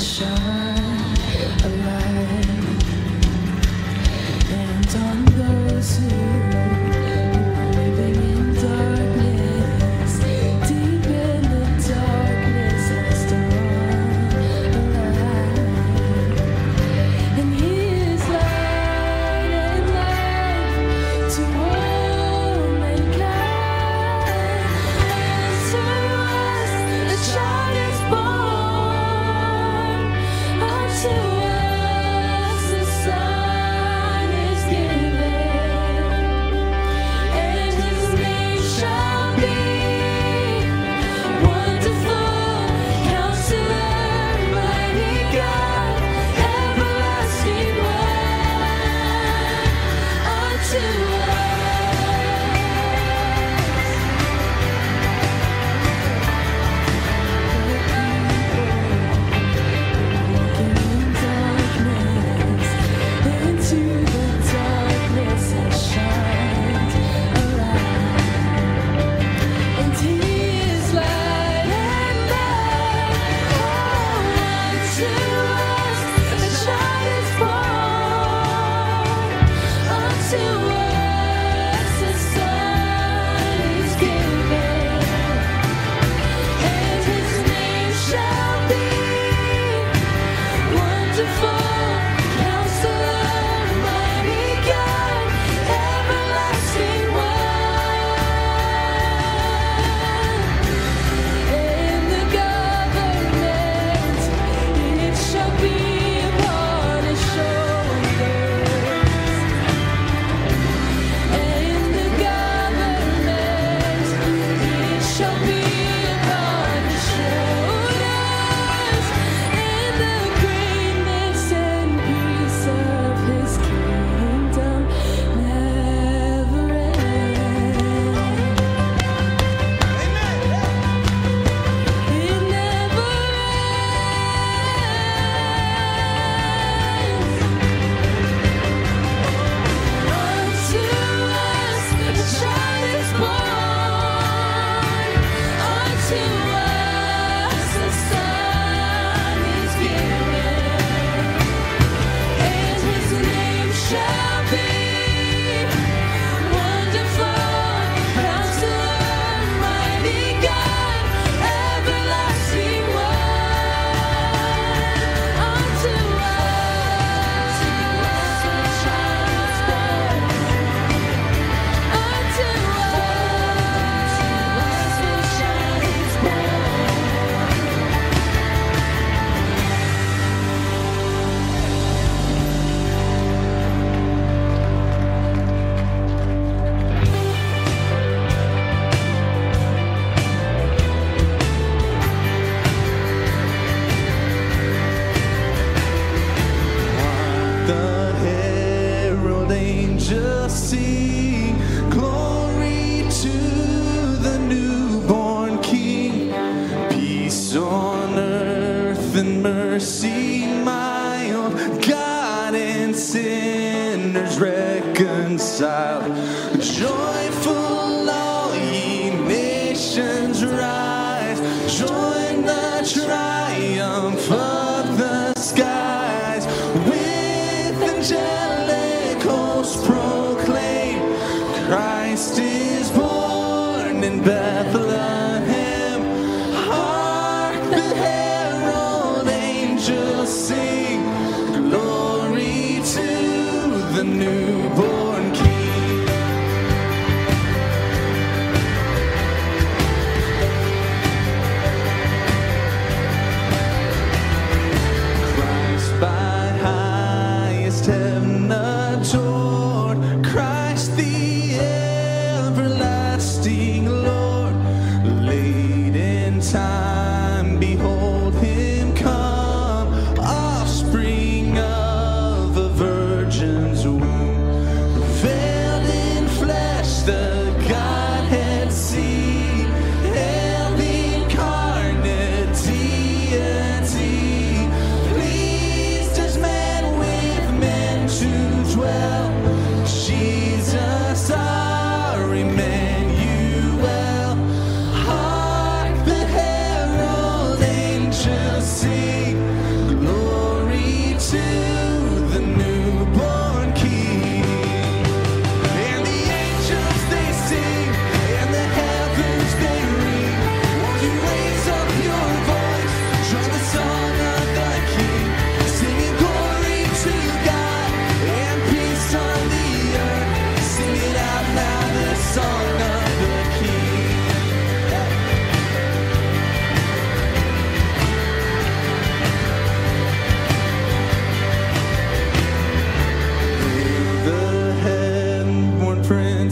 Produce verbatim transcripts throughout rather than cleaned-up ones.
Well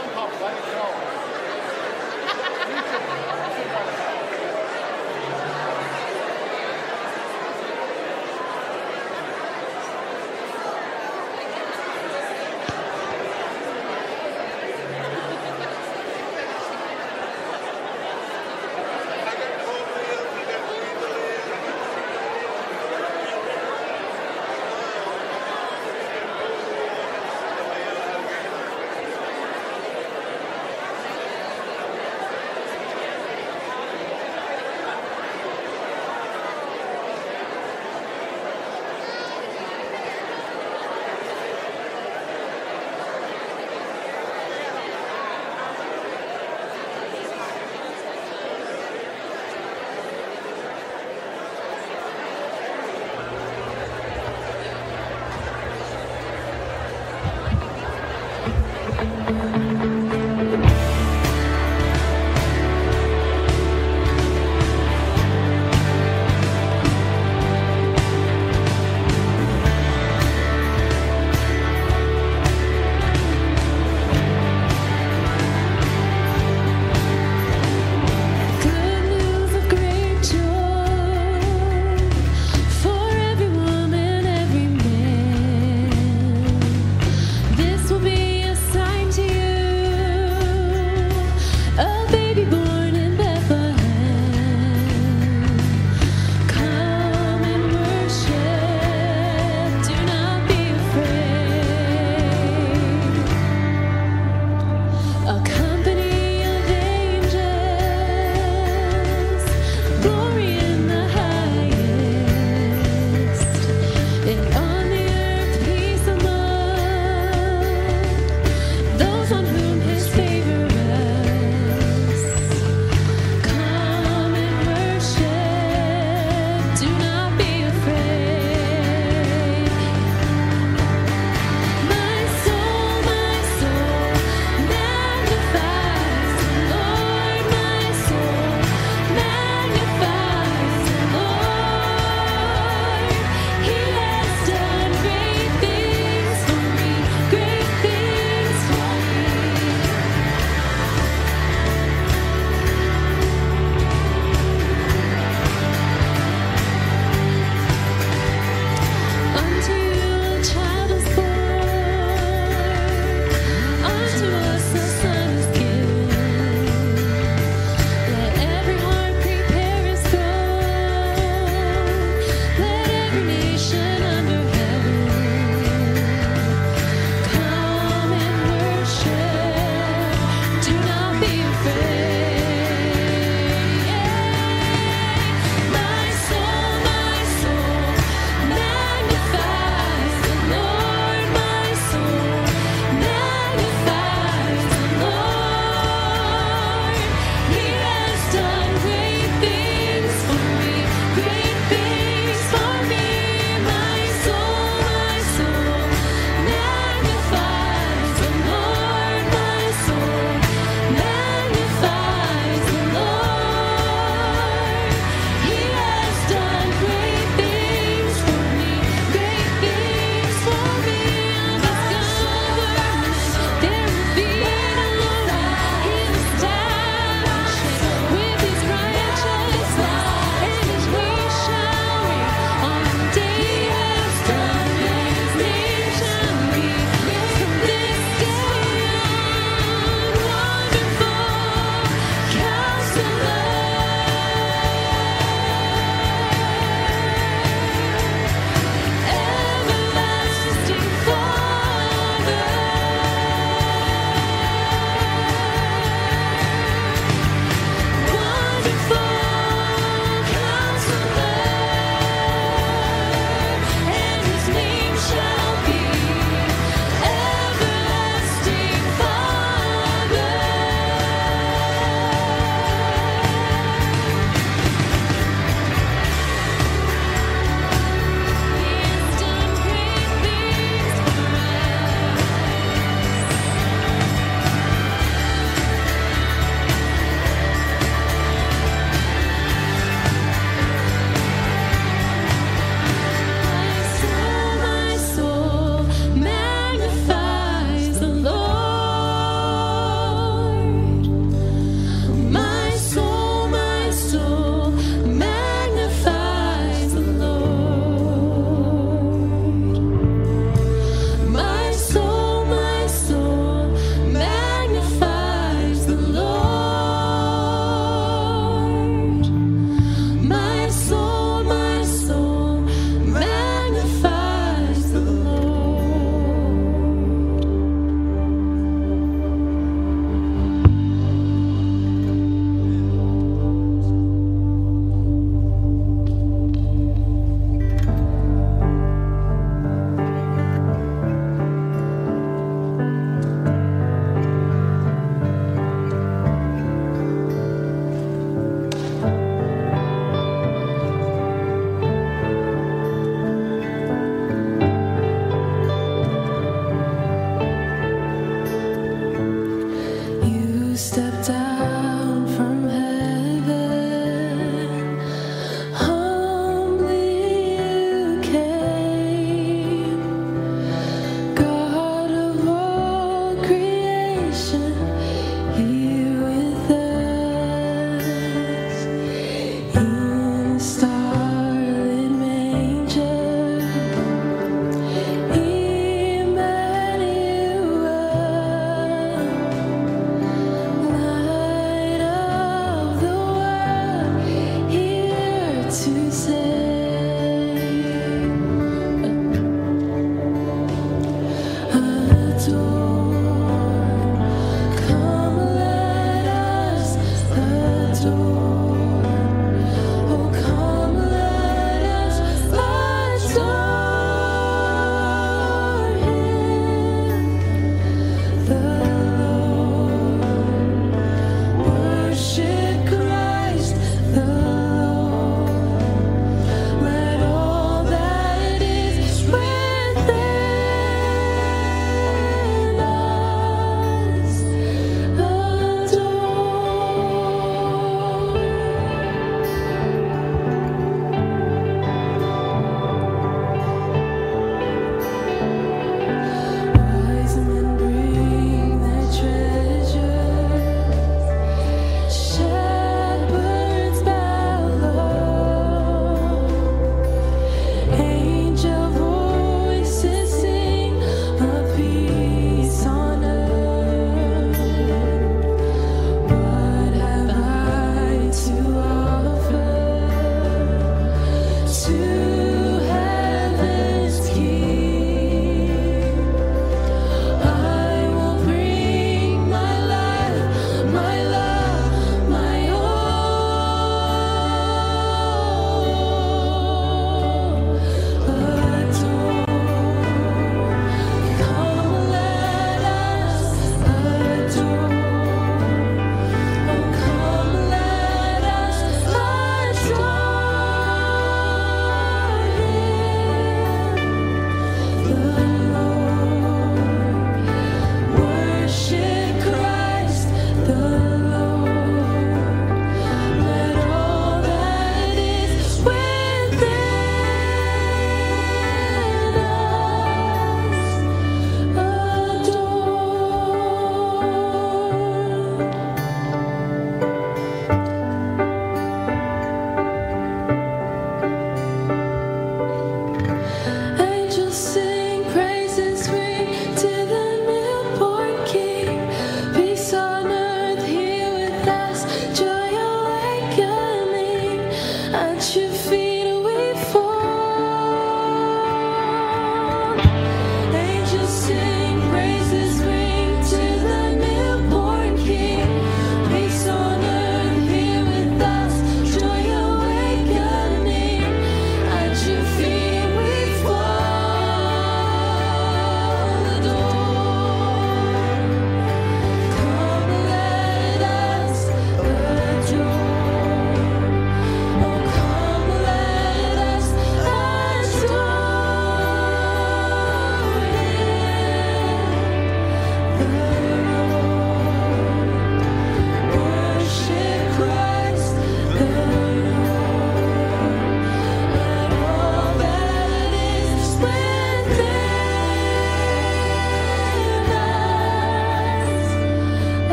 Thank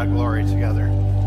God glory together.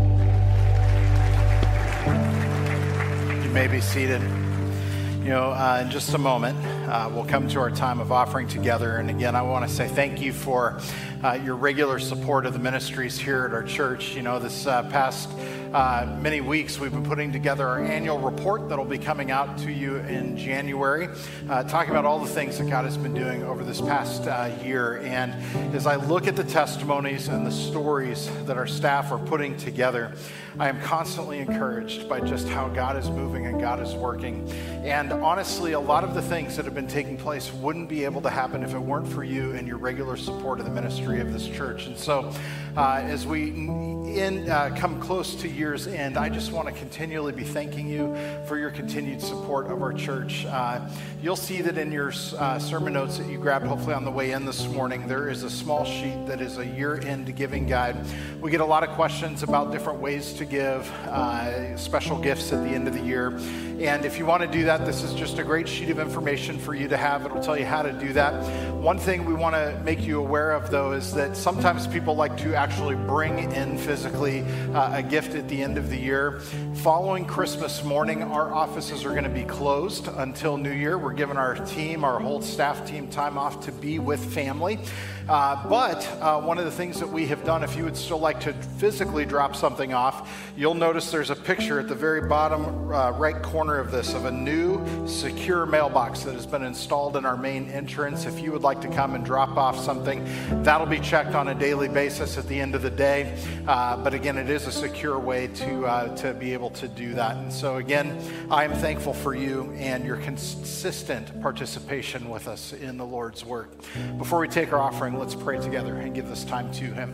You may be seated. You know, uh, in just a moment, uh, we'll come to our time of offering together. And again, I want to say thank you for uh, your regular support of the ministries here at our church. You know, this uh, past uh, many weeks, we've been putting together our annual report that'll be coming out to you in January, uh, talking about all the things that God has been doing over this past uh, year. And as I look at the testimonies and the stories that our staff are putting together, I am constantly encouraged by just how God is moving and God is working. And honestly, a lot of the things that have been taking place wouldn't be able to happen if it weren't for you and your regular support of the ministry of this church. And so uh, as we in, uh, come close to year's end, I just want to continually be thanking you for your continued support of our church. Uh, you'll see that in your uh, sermon notes that you grabbed hopefully on the way in this morning, there is a small sheet that is a year-end giving guide. We get a lot of questions about different ways to give uh, special gifts at the end of the year. And if you want to do that, this is just a great sheet of information for you to have. It'll tell you how to do that. One thing we want to make you aware of, though, is that sometimes people like to actually bring in physically uh, a gift at the end of the year. Following Christmas morning, our offices are going to be closed until New Year. We're giving our team, our whole staff team, time off to be with family. Uh, but uh, one of the things that we have done, if you would still like to physically drop something off, you'll notice there's a picture at the very bottom uh, right corner of this of a new secure mailbox that has been installed in our main entrance. If you would like to come and drop off something, that'll be checked on a daily basis at the end of the day. Uh, but again, it is a secure way to uh, to be able to do that. And so again, I am thankful for you and your consistent participation with us in the Lord's work. Before we take our offering, let's pray together and give this time to Him.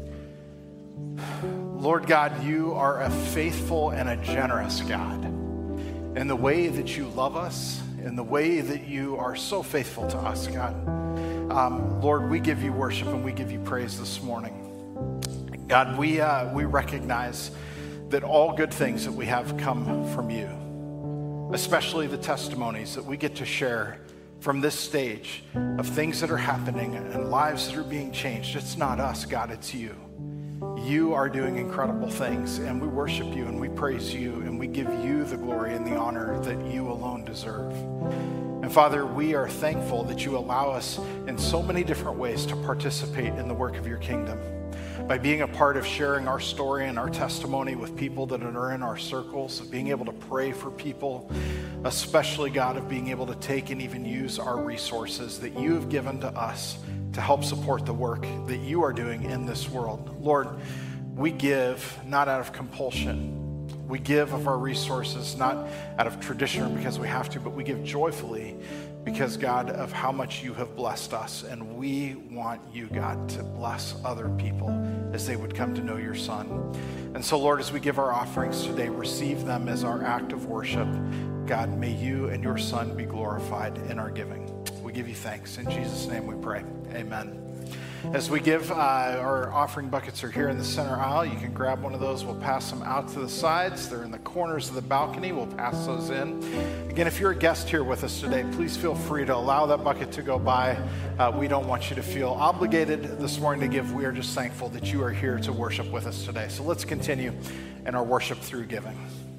Lord God, you are a faithful and a generous God. In the way that you love us, in the way that you are so faithful to us, God. Um, Lord, we give you worship and we give you praise this morning. God, we uh, we recognize that all good things that we have come from you, especially the testimonies that we get to share from this stage of things that are happening and lives that are being changed. It's not us, God, it's you. You are doing incredible things, and we worship you and we praise you and we give you the glory and the honor that you alone deserve. And Father, we are thankful that you allow us in so many different ways to participate in the work of your kingdom. By being a part of sharing our story and our testimony with people that are in our circles, of being able to pray for people, especially, God, of being able to take and even use our resources that you have given to us to help support the work that you are doing in this world. Lord, we give not out of compulsion. We give of our resources not out of tradition or because we have to, but we give joyfully because, God, of how much you have blessed us. And we want you, God, to bless other people as they would come to know your Son. And so, Lord, as we give our offerings today, receive them as our act of worship. God, may you and your Son be glorified in our giving. We give you thanks. In Jesus' name we pray. Amen. As we give, uh, our offering buckets are here in the center aisle. You can grab one of those. We'll pass them out to the sides. They're in the corners of the balcony. We'll pass those in. Again, if you're a guest here with us today, please feel free to allow that bucket to go by. Uh, we don't want you to feel obligated this morning to give. We are just thankful that you are here to worship with us today. So let's continue in our worship through giving.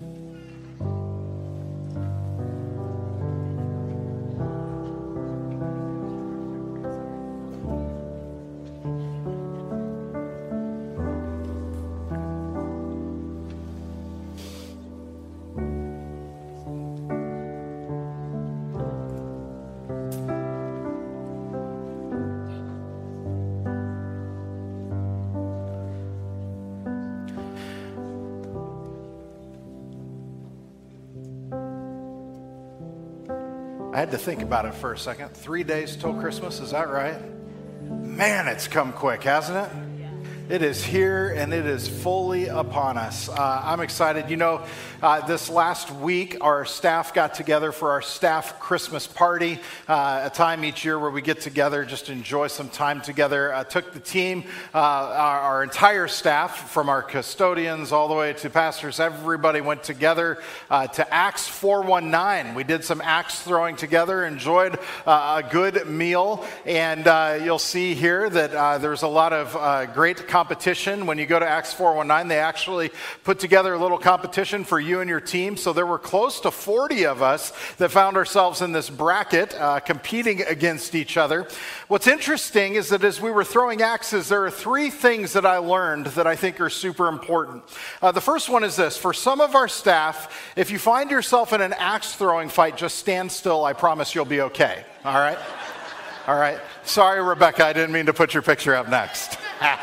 I had to think about it for a second. Three days till Christmas, is that right? Man, it's come quick, hasn't it? It is here and it is fully upon us. Uh, I'm excited. You know, uh, this last week, our staff got together for our staff Christmas party, uh, a time each year where we get together, just enjoy some time together. I took the team, uh, our, our entire staff, from our custodians all the way to pastors, everybody went together uh, to Acts four nineteen. We did some axe throwing together, enjoyed uh, a good meal, and uh, you'll see here that uh, there's a lot of uh, great conversation competition. When you go to Acts four nineteen, they actually put together a little competition for you and your team. So there were close to forty of us that found ourselves in this bracket uh, competing against each other. What's interesting is that as we were throwing axes, there are three things that I learned that I think are super important. Uh, the first one is this. For some of our staff, if you find yourself in an axe throwing fight, just stand still. I promise you'll be okay. All right? All right. Sorry, Rebecca, I didn't mean to put your picture up next.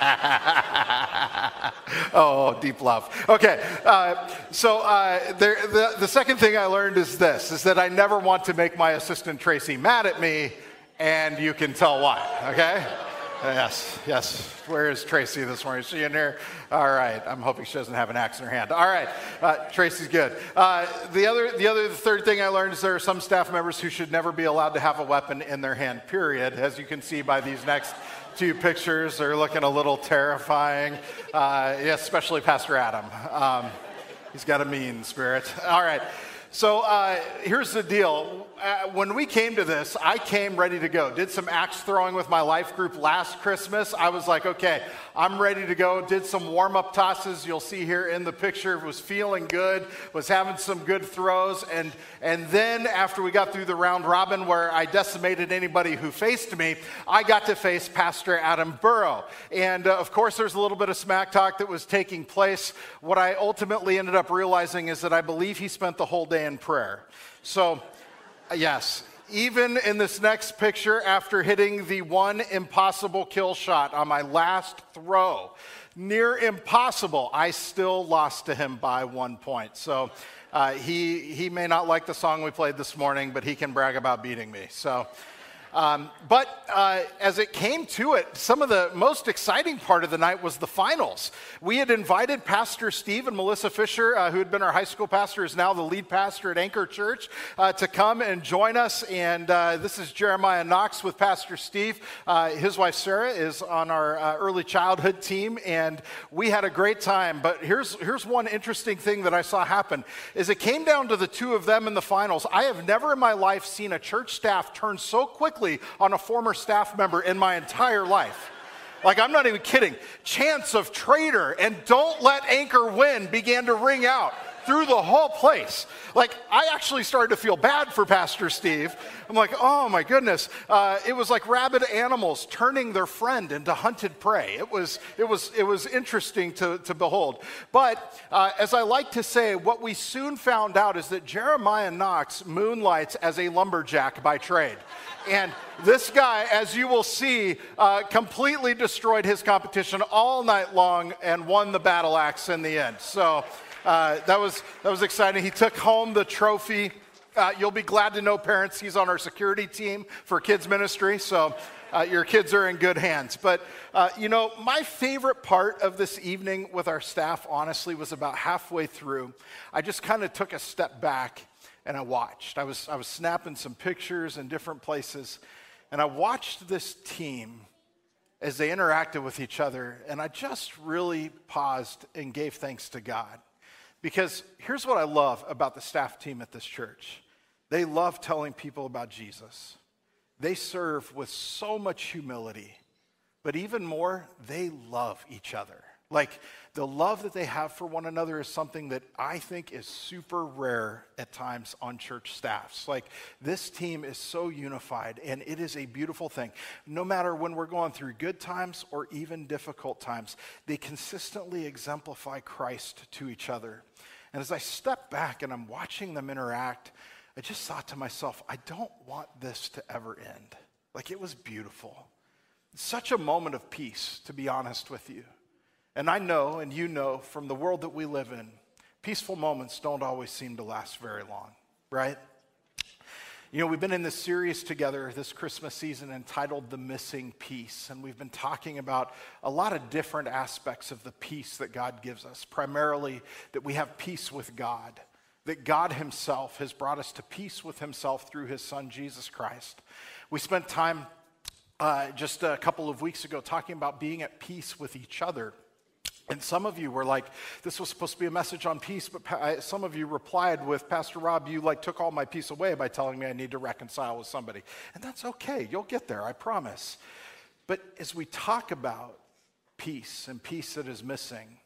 Oh, deep love. Okay, uh, so uh, there, the, the second thing I learned is this, is that I never want to make my assistant Tracy mad at me, and you can tell why, okay? Yes, yes. Where is Tracy this morning? Is she in here? All right. I'm hoping she doesn't have an axe in her hand. All right. Uh, Tracy's good. Uh, the other, the other, the third thing I learned is there are some staff members who should never be allowed to have a weapon in their hand, period. As you can see by these next two pictures, they're looking a little terrifying. Uh, yeah, especially Pastor Adam. Um, he's got a mean spirit. All right. So uh, here's the deal. Uh, when we came to this, I came ready to go. Did some axe throwing with my life group last Christmas. I was like, okay, I'm ready to go. Did some warm-up tosses. You'll see here in the picture. Was feeling good. Was having some good throws. And, and then after we got through the round robin where I decimated anybody who faced me, I got to face Pastor Adam Burrow. And uh, of course, there's a little bit of smack talk that was taking place. What I ultimately ended up realizing is that I believe he spent the whole day in prayer. So, yes, even in this next picture, after hitting the one impossible kill shot on my last throw, near impossible, I still lost to him by one point. So uh, he, he may not like the song we played this morning, but he can brag about beating me. So. Um, but uh, as it came to it, some of the most exciting part of the night was the finals. We had invited Pastor Steve and Melissa Fisher, uh, who had been our high school pastor, is now the lead pastor at Anchor Church, uh, to come and join us. And uh, this is Jeremiah Knox with Pastor Steve. Uh, his wife Sarah is on our uh, early childhood team, and we had a great time. But here's here's one interesting thing that I saw happen, is it came down to the two of them in the finals. I have never in my life seen a church staff turn so quickly on a former staff member in my entire life. Like, I'm not even kidding. Chants of traitor and don't let Anchor win began to ring out through the whole place. Like, I actually started to feel bad for Pastor Steve. I'm like, oh my goodness. Uh, it was like rabid animals turning their friend into hunted prey. It was, it was, it was interesting to, to behold. But uh, as I like to say, what we soon found out is that Jeremiah Knox moonlights as a lumberjack by trade. And this guy, as you will see, uh, completely destroyed his competition all night long and won the battle axe in the end. So uh, that was that was exciting. He took home the trophy. Uh, you'll be glad to know, parents, he's on our security team for kids ministry. So uh, your kids are in good hands. But, uh, you know, my favorite part of this evening with our staff, honestly, was about halfway through. I just kind of took a step back and I watched. I was I was snapping some pictures in different places, and I watched this team as they interacted with each other, and I just really paused and gave thanks to God. Because here's what I love about the staff team at this church. They love telling people about Jesus. They serve with so much humility, but even more, they love each other. Like, the love that they have for one another is something that I think is super rare at times on church staffs. Like, this team is so unified, and it is a beautiful thing. No matter when we're going through good times or even difficult times, they consistently exemplify Christ to each other. And as I step back and I'm watching them interact, I just thought to myself, I don't want this to ever end. Like, it was beautiful. It's such a moment of peace, to be honest with you. And I know, and you know, from the world that we live in, peaceful moments don't always seem to last very long, right? You know, we've been in this series together this Christmas season entitled The Missing Piece, and we've been talking about a lot of different aspects of the peace that God gives us, primarily that we have peace with God, that God himself has brought us to peace with himself through his son, Jesus Christ. We spent time uh, just a couple of weeks ago talking about being at peace with each other. And some of you were like, this was supposed to be a message on peace, but pa- some of you replied with, Pastor Rob, you like took all my peace away by telling me I need to reconcile with somebody. And that's okay. You'll get there, I promise. But as we talk about peace and peace that is missing,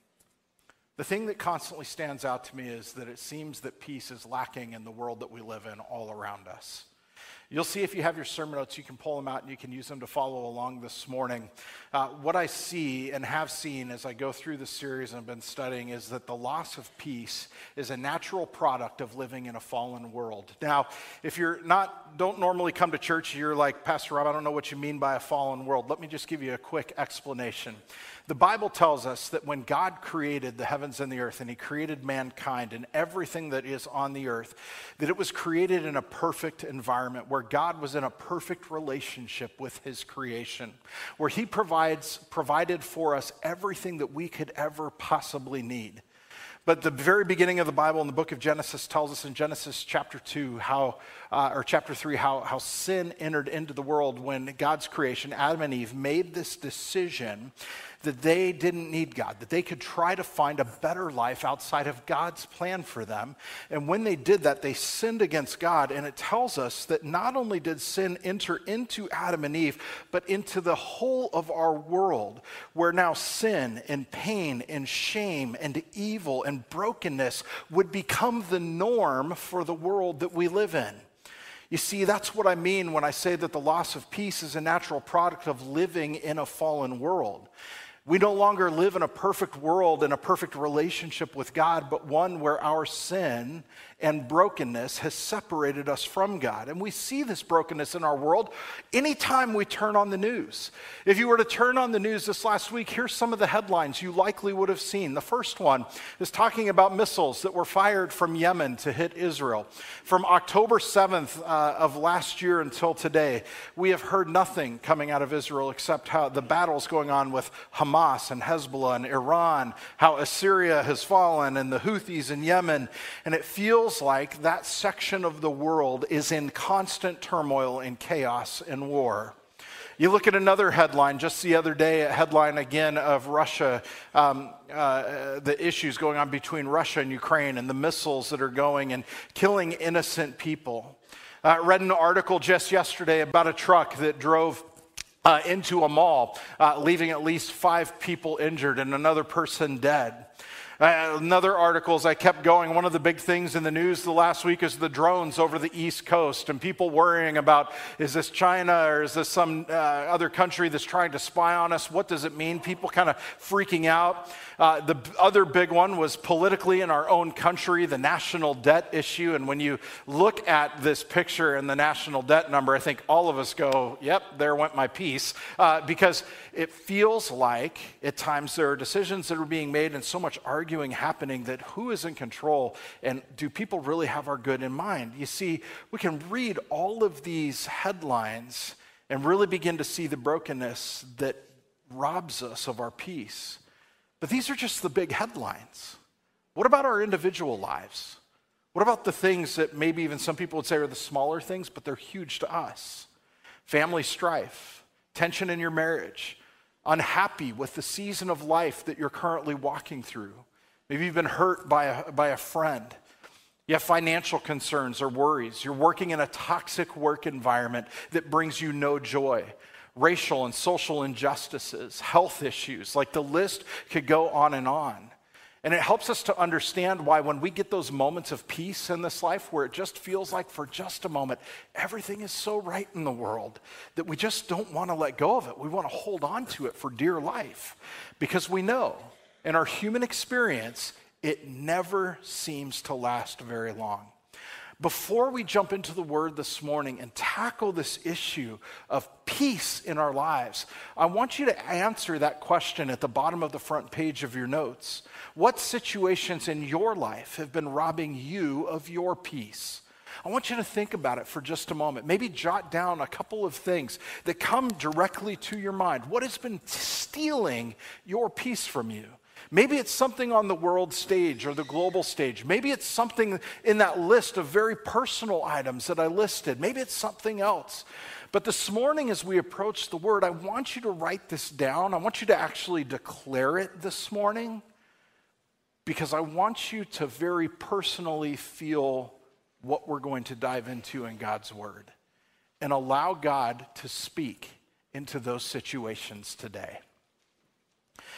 the thing that constantly stands out to me is that it seems that peace is lacking in the world that we live in all around us. You'll see if you have your sermon notes, you can pull them out and you can use them to follow along this morning. Uh, what I see and have seen as I go through this series and have been studying is that the loss of peace is a natural product of living in a fallen world. Now, if you're not, don't normally come to church, you're like, Pastor Rob, I don't know what you mean by a fallen world. Let me just give you a quick explanation. The Bible tells us that when God created the heavens and the earth, and he created mankind and everything that is on the earth, that it was created in a perfect environment where God was in a perfect relationship with his creation, where he provides provided for us everything that we could ever possibly need. But the very beginning of the Bible in the book of Genesis tells us in Genesis chapter two, how, uh, or chapter three, how, how sin entered into the world when God's creation, Adam and Eve, made this decision that they didn't need God, that they could try to find a better life outside of God's plan for them. And when they did that, they sinned against God. And it tells us that not only did sin enter into Adam and Eve, but into the whole of our world, where now sin and pain and shame and evil and brokenness would become the norm for the world that we live in. You see, that's what I mean when I say that the loss of peace is a natural product of living in a fallen world. We no longer live in a perfect world, in a perfect relationship with God, but one where our sin and brokenness has separated us from God. And we see this brokenness in our world anytime we turn on the news. If you were to turn on the news this last week, here's some of the headlines you likely would have seen. The first one is talking about missiles that were fired from Yemen to hit Israel. From October seventh uh, of last year until today, we have heard nothing coming out of Israel except how the battles going on with Hamas and Hezbollah and Iran, how Assyria has fallen and the Houthis in Yemen, and it feels like that section of the world is in constant turmoil and chaos and war. You look at another headline just the other day, a headline again of Russia, um, uh, the issues going on between Russia and Ukraine and the missiles that are going and killing innocent people. I uh, read an article just yesterday about a truck that drove Uh, into a mall, uh, leaving at least five people injured and another person dead. Uh, another article, as I kept going, one of the big things in the news the last week is the drones over the East Coast and people worrying about, is this China or is this some uh, other country that's trying to spy on us? What does it mean? People kind of freaking out. Uh, the other big one was politically in our own country, the national debt issue. And when you look at this picture and the national debt number, I think all of us go, yep, there went my piece. Uh, because it feels like at times there are decisions that are being made and so much arguing happening that who is in control and do people really have our good in mind? You see, we can read all of these headlines and really begin to see the brokenness that robs us of our peace. But these are just the big headlines. What about our individual lives? What about the things that maybe even some people would say are the smaller things, but they're huge to us? Family strife, tension in your marriage, unhappy with the season of life that you're currently walking through. Maybe you've been hurt by a, by a friend. You have financial concerns or worries. You're working in a toxic work environment that brings you no joy. Racial and social injustices, health issues, like the list could go on and on. And it helps us to understand why when we get those moments of peace in this life where it just feels like for just a moment, everything is so right in the world that we just don't want to let go of it. We want to hold on to it for dear life because we know in our human experience, it never seems to last very long. Before we jump into the word this morning and tackle this issue of peace in our lives, I want you to answer that question at the bottom of the front page of your notes. What situations in your life have been robbing you of your peace? I want you to think about it for just a moment. Maybe jot down a couple of things that come directly to your mind. What has been stealing your peace from you? Maybe it's something on the world stage or the global stage. Maybe it's something in that list of very personal items that I listed. Maybe it's something else. But this morning as we approach the word, I want you to write this down. I want you to actually declare it this morning because I want you to very personally feel what we're going to dive into in God's word and allow God to speak into those situations today.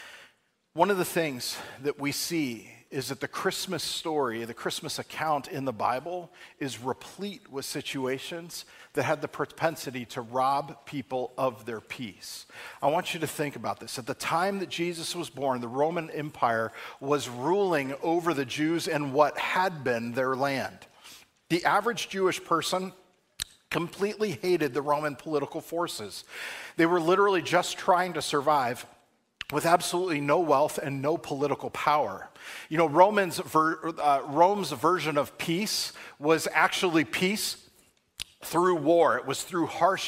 One of the things that we see is that the Christmas story, the Christmas account in the Bible is replete with situations that had the propensity to rob people of their peace. I want you to think about this. At the time that Jesus was born, the Roman Empire was ruling over the Jews and what had been their land. The average Jewish person completely hated the Roman political forces. They were literally just trying to survive with absolutely no wealth and no political power. You know, Romans, ver, uh, Rome's version of peace was actually peace through war. It was through harsh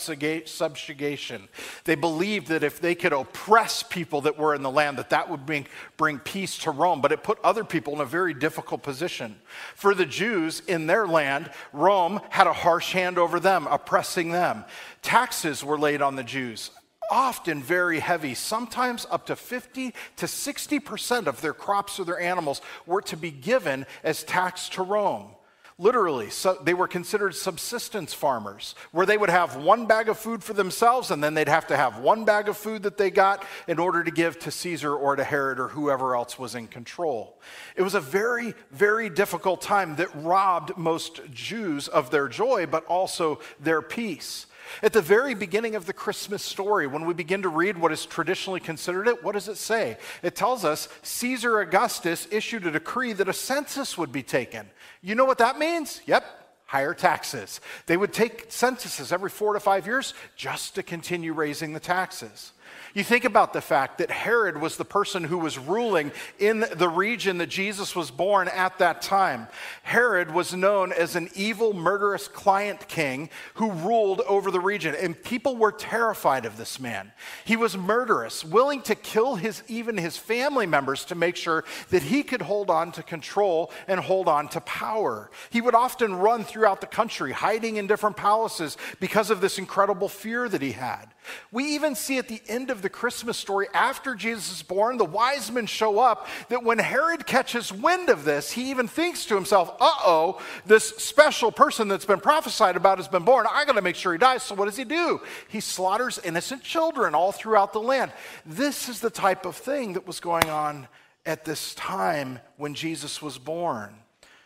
subjugation. They believed that if they could oppress people that were in the land, that that would bring, bring peace to Rome, but it put other people in a very difficult position. For the Jews in their land, Rome had a harsh hand over them, oppressing them. Taxes were laid on the Jews, often very heavy. Sometimes up to fifty to sixty percent of their crops or their animals were to be given as tax to Rome. Literally, so they were considered subsistence farmers, where they would have one bag of food for themselves, and then they'd have to have one bag of food that they got in order to give to Caesar or to Herod or whoever else was in control. It was a very, very difficult time that robbed most Jews of their joy, but also their peace. At the very beginning of the Christmas story, when we begin to read what is traditionally considered it, what does it say? It tells us Caesar Augustus issued a decree that a census would be taken. You know what that means? Yep, higher taxes. They would take censuses every four to five years just to continue raising the taxes. You think about the fact that Herod was the person who was ruling in the region that Jesus was born at that time. Herod was known as an evil, murderous client king who ruled over the region, and people were terrified of this man. He was murderous, willing to kill his even his family members to make sure that he could hold on to control and hold on to power. He would often run throughout the country, hiding in different palaces because of this incredible fear that he had. We even see at the end of the Christmas story, after Jesus is born, the wise men show up, that when Herod catches wind of this, he even thinks to himself, uh-oh, this special person that's been prophesied about has been born. I got to make sure he dies. So what does he do? He slaughters innocent children all throughout the land. This is the type of thing that was going on at this time when Jesus was born,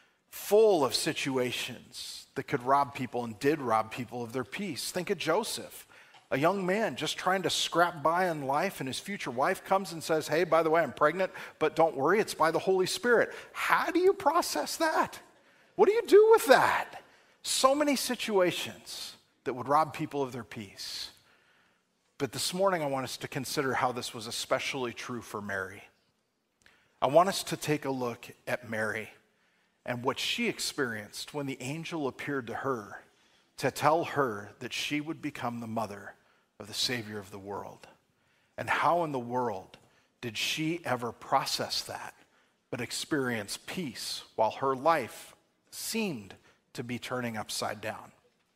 full of situations that could rob people and did rob people of their peace. Think of Joseph. A young man just trying to scrap by in life, and his future wife comes and says, hey, by the way, I'm pregnant, but don't worry, it's by the Holy Spirit. How do you process that? What do you do with that? So many situations that would rob people of their peace. But this morning, I want us to consider how this was especially true for Mary. I want us to take a look at Mary and what she experienced when the angel appeared to her to tell her that she would become the mother of the Savior of the world. And how in the world did she ever process that, but experience peace while her life seemed to be turning upside down?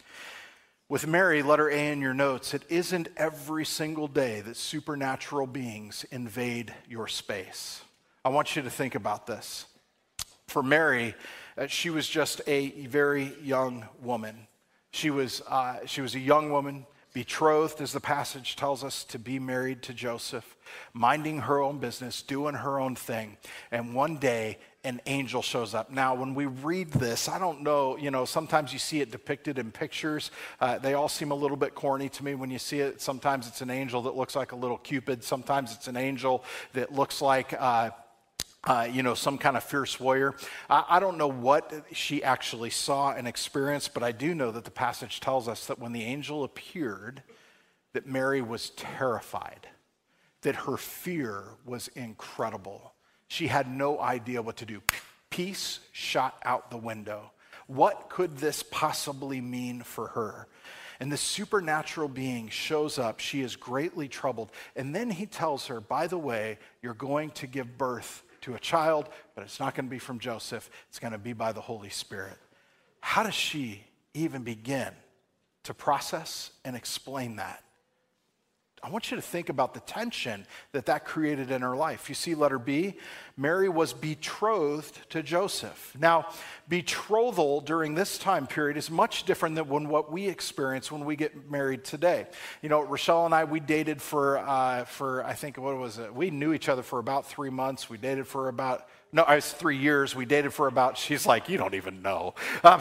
With Mary, letter A in your notes, it isn't every single day that supernatural beings invade your space. I want you to think about this. For Mary, uh, she was just a very young woman. She was, uh, she was a young woman, betrothed, as the passage tells us, to be married to Joseph, minding her own business, doing her own thing. And one day, an angel shows up. Now, when we read this, I don't know, you know, sometimes you see it depicted in pictures. Uh, they all seem a little bit corny to me when you see it. Sometimes it's an angel that looks like a little Cupid. Sometimes it's an angel that looks like Uh, Uh, you know, some kind of fierce warrior. I, I don't know what she actually saw and experienced, but I do know that the passage tells us that when the angel appeared, that Mary was terrified, that her fear was incredible. She had no idea what to do. Peace shot out the window. What could this possibly mean for her? And the supernatural being shows up. She is greatly troubled. And then he tells her, by the way, you're going to give birth to a child, but it's not going to be from Joseph. It's going to be by the Holy Spirit. How does she even begin to process and explain that? I want you to think about the tension that that created in her life. You see, letter B, Mary was betrothed to Joseph. Now, betrothal during this time period is much different than when what we experience when we get married today. You know, Rochelle and I, we dated for, uh, for I think, what was it? We knew each other for about three months. We dated for about No, I was three years. We dated for about, she's like, you don't even know. Um,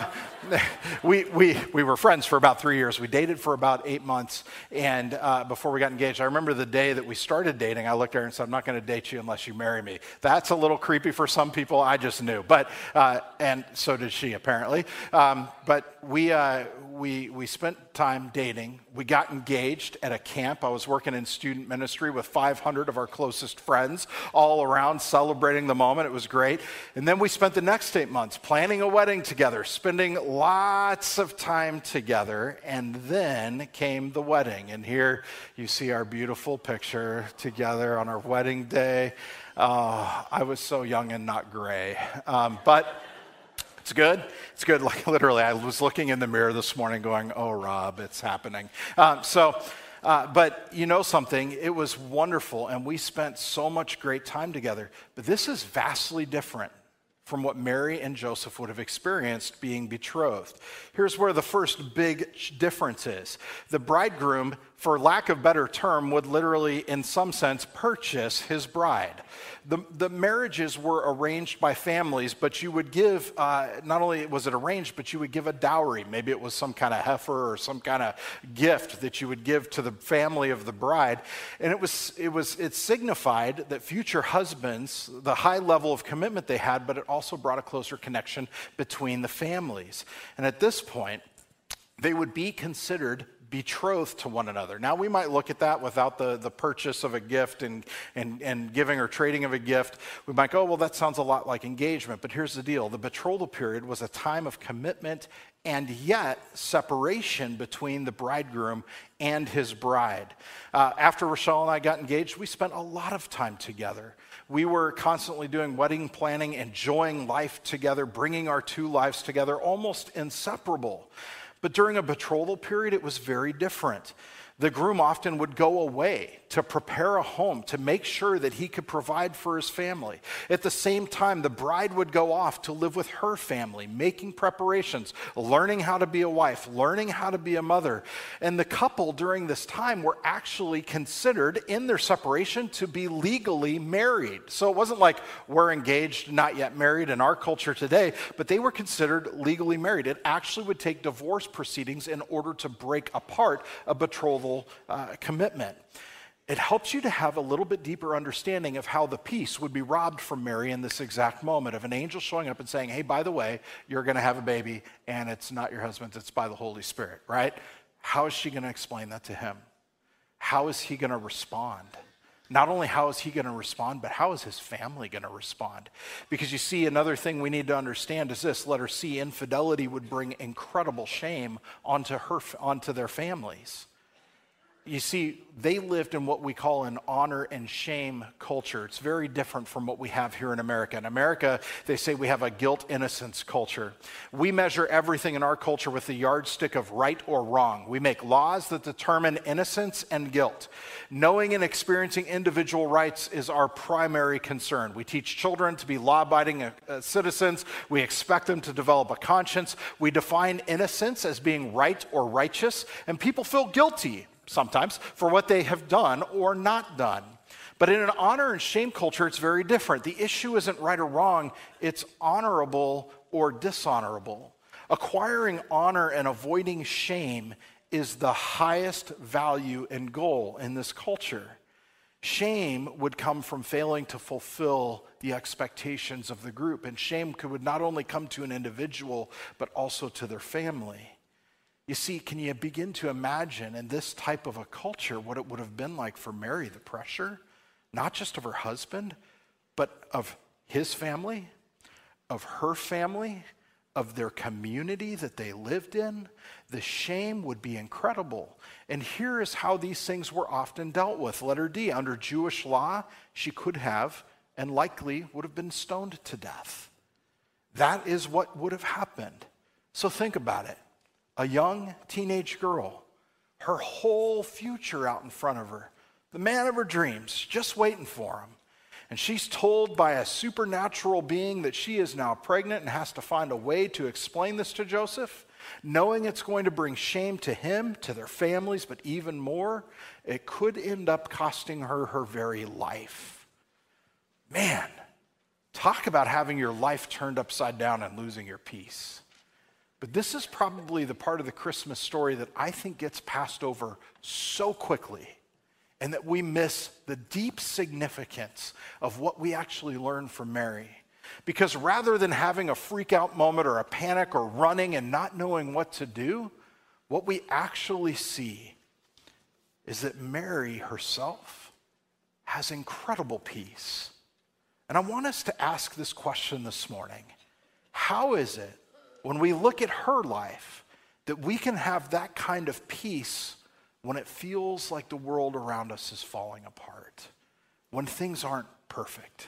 we, we, we were friends for about three years. We dated for about eight months and uh, before we got engaged. I remember the day that we started dating, I looked at her and said, I'm not going to date you unless you marry me. That's a little creepy for some people. I just knew. But, uh, and so did she apparently. Um, but we, uh, we, we spent time dating. We got engaged at a camp. I was working in student ministry with five hundred of our closest friends all around celebrating the moment. It was great. And then we spent the next eight months planning a wedding together, spending lots of time together, and then came the wedding. And here you see our beautiful picture together on our wedding day. Oh, I was so young and not gray. Um, but it's good. It's good. Like literally, I was looking in the mirror this morning going, oh, Rob, it's happening. Um, so... Uh, but you know something, it was wonderful, and we spent so much great time together. But this is vastly different from what Mary and Joseph would have experienced being betrothed. Here's where the first big difference is. The bridegroom, for lack of better term, would literally, in some sense, purchase his bride. The, the marriages were arranged by families, but you would give, uh, not only was it arranged, but you would give a dowry. Maybe it was some kind of heifer or some kind of gift that you would give to the family of the bride. And it was, it was, it signified that future husbands, the high level of commitment they had, but it also brought a closer connection between the families. And at this point, they would be considered betrothed to one another. Now, we might look at that without the, the purchase of a gift and, and, and giving or trading of a gift. We might go, well, that sounds a lot like engagement. But here's the deal. The betrothal period was a time of commitment and yet separation between the bridegroom and his bride. Uh, after Rochelle and I got engaged, we spent a lot of time together. We were constantly doing wedding planning, enjoying life together, bringing our two lives together, almost inseparable. But during a betrothal period, it was very different. The groom often would go away to prepare a home, to make sure that he could provide for his family. At the same time, the bride would go off to live with her family, making preparations, learning how to be a wife, learning how to be a mother. And the couple during this time were actually considered in their separation to be legally married. So it wasn't like we're engaged, not yet married in our culture today, but they were considered legally married. It actually would take divorce proceedings in order to break apart a betrothal Uh, commitment. It helps you to have a little bit deeper understanding of how the peace would be robbed from Mary in this exact moment of an angel showing up and saying, hey, by the way, you're going to have a baby and it's not your husband's, it's by the Holy Spirit, right? How is she going to explain that to him? How is he going to respond? Not only how is he going to respond, but how is his family going to respond? Because you see, another thing we need to understand is this, letter C, infidelity would bring incredible shame onto her, onto their families. You see, they lived in what we call an honor and shame culture. It's very different from what we have here in America. In America, they say we have a guilt-innocence culture. We measure everything in our culture with the yardstick of right or wrong. We make laws that determine innocence and guilt. Knowing and experiencing individual rights is our primary concern. We teach children to be law-abiding uh, citizens. We expect them to develop a conscience. We define innocence as being right or righteous, and people feel guilty sometimes for what they have done or not done. But in an honor and shame culture, it's very different. The issue isn't right or wrong, it's honorable or dishonorable. Acquiring honor and avoiding shame is the highest value and goal in this culture. Shame would come from failing to fulfill the expectations of the group, and shame could would not only come to an individual, but also to their family. You see, can you begin to imagine in this type of a culture what it would have been like for Mary, the pressure, not just of her husband, but of his family, of her family, of their community that they lived in? The shame would be incredible. And here is how these things were often dealt with. Letter D, under Jewish law, she could have and likely would have been stoned to death. That is what would have happened. So think about it. A young teenage girl, her whole future out in front of her, the man of her dreams, just waiting for him. And she's told by a supernatural being that she is now pregnant and has to find a way to explain this to Joseph, knowing it's going to bring shame to him, to their families, but even more, it could end up costing her her very life. Man, talk about having your life turned upside down and losing your peace. But this is probably the part of the Christmas story that I think gets passed over so quickly, and that we miss the deep significance of what we actually learn from Mary. Because rather than having a freak out moment or a panic or running and not knowing what to do, what we actually see is that Mary herself has incredible peace. And I want us to ask this question this morning. How is it, when we look at her life, that we can have that kind of peace when it feels like the world around us is falling apart, when things aren't perfect?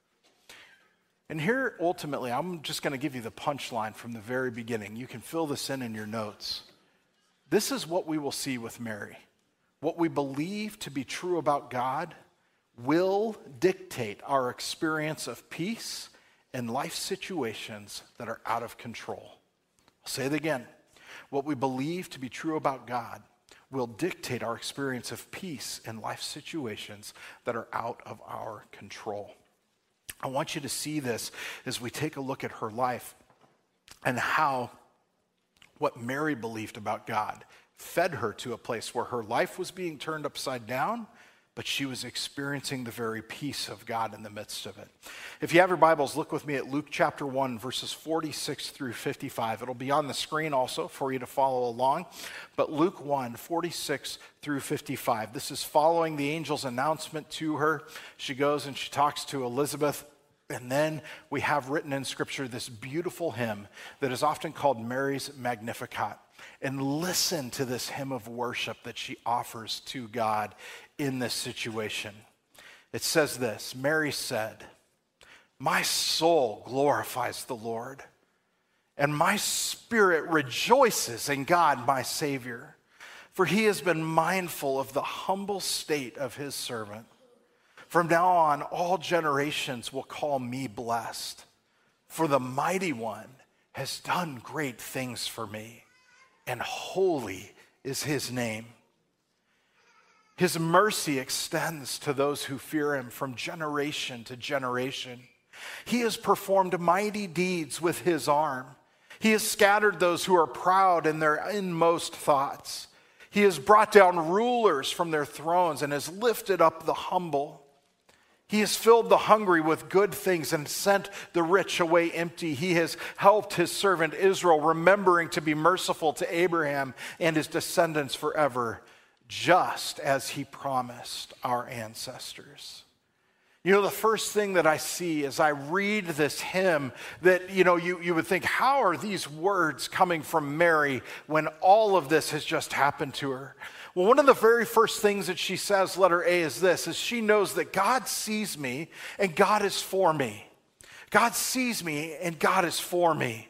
And here, ultimately, I'm just going to give you the punchline from the very beginning. You can fill this in in your notes. This is what we will see with Mary. What we believe to be true about God will dictate our experience of peace in life situations that are out of control. I'll say it again. What we believe to be true about God will dictate our experience of peace in life situations that are out of our control. I want you to see this as we take a look at her life and how what Mary believed about God fed her to a place where her life was being turned upside down, but she was experiencing the very peace of God in the midst of it. If you have your Bibles, look with me at Luke chapter one, verses forty-six through fifty-five. It'll be on the screen also for you to follow along. But Luke one, forty-six through fifty-five. This is following the angel's announcement to her. She goes and she talks to Elizabeth. And then we have written in Scripture this beautiful hymn that is often called Mary's Magnificat. And listen to this hymn of worship that she offers to God in this situation. It says this: Mary said, "My soul glorifies the Lord, and my spirit rejoices in God my Savior, for he has been mindful of the humble state of his servant. From now on, all generations will call me blessed, for the Mighty One has done great things for me, and holy is his name. His mercy extends to those who fear him from generation to generation. He has performed mighty deeds with his arm. He has scattered those who are proud in their inmost thoughts. He has brought down rulers from their thrones and has lifted up the humble. He has filled the hungry with good things and sent the rich away empty. He has helped his servant Israel, remembering to be merciful to Abraham and his descendants forever, just as he promised our ancestors." You know, the first thing that I see as I read this hymn that, you know, you, you would think, how are these words coming from Mary when all of this has just happened to her? Well, one of the very first things that she says, letter A, is this, is she knows that God sees me and God is for me. God sees me and God is for me.